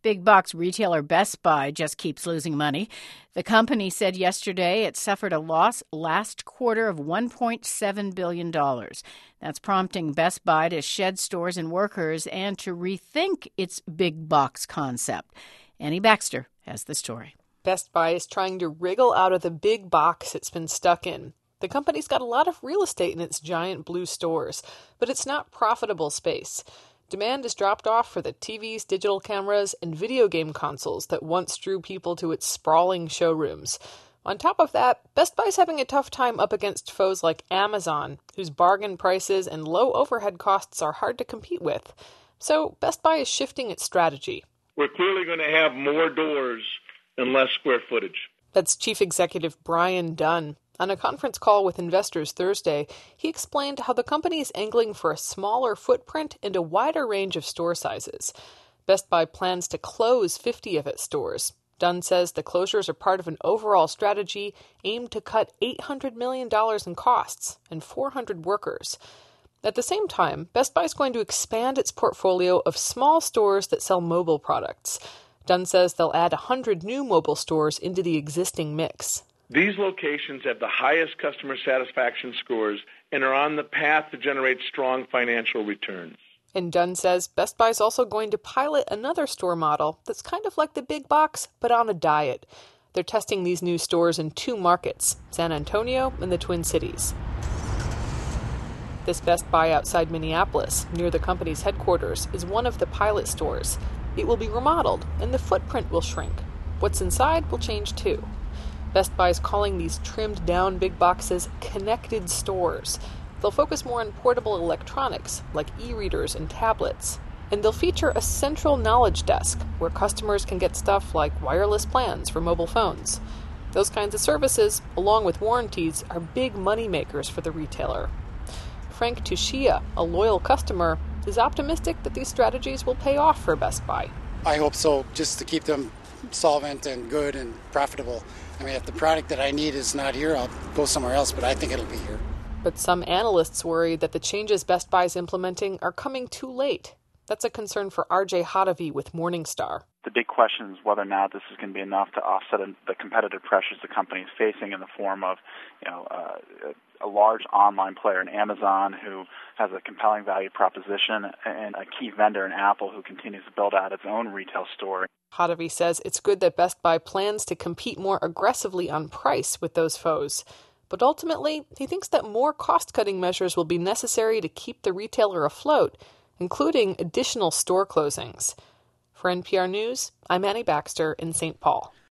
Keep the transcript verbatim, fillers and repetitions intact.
Big box retailer Best Buy just keeps losing money. The company said yesterday it suffered a loss last quarter of one point seven billion dollars. That's prompting Best Buy to shed stores and workers and to rethink its big box concept. Annie Baxter has the story. Best Buy is trying to wriggle out of the big box it's been stuck in. The company's got a lot of real estate in its giant blue stores, but it's not profitable space. Demand has dropped off for the T Vs, digital cameras, and video game consoles that once drew people to its sprawling showrooms. On top of that, Best Buy's having a tough time up against foes like Amazon, whose bargain prices and low overhead costs are hard to compete with. So Best Buy is shifting its strategy. We're clearly going to have more doors and less square footage. That's Chief Executive Brian Dunn. On a conference call with investors Thursday, he explained how the company is angling for a smaller footprint and a wider range of store sizes. Best Buy plans to close fifty of its stores. Dunn says the closures are part of an overall strategy aimed to cut eight hundred million dollars in costs and four hundred workers. At the same time, Best Buy is going to expand its portfolio of small stores that sell mobile products. Dunn says they'll add one hundred new mobile stores into the existing mix. These locations have the highest customer satisfaction scores and are on the path to generate strong financial returns. And Dunn says Best Buy is also going to pilot another store model that's kind of like the big box, but on a diet. They're testing these new stores in two markets, San Antonio and the Twin Cities. This Best Buy outside Minneapolis, near the company's headquarters, is one of the pilot stores. It will be remodeled, and the footprint will shrink. What's inside will change too. Best Buy is calling these trimmed-down big boxes connected stores. They'll focus more on portable electronics, like e-readers and tablets. And they'll feature a central knowledge desk, where customers can get stuff like wireless plans for mobile phones. Those kinds of services, along with warranties, are big money makers for the retailer. Frank Tushia, a loyal customer, is optimistic that these strategies will pay off for Best Buy. I hope so, just to keep them solvent and good and profitable. I mean, if the product that I need is not here, I'll go somewhere else, but I think it'll be here. But some analysts worry that the changes Best Buy is implementing are coming too late. That's a concern for R J Hottovy with Morningstar. The big question is whether or not this is going to be enough to offset the competitive pressures the company is facing in the form of, you know, uh, a large online player in Amazon who has a compelling value proposition and a key vendor in Apple who continues to build out its own retail store. Hottovy says it's good that Best Buy plans to compete more aggressively on price with those foes. But ultimately, he thinks that more cost-cutting measures will be necessary to keep the retailer afloat, including additional store closings. For N P R News, I'm Annie Baxter in Saint Paul.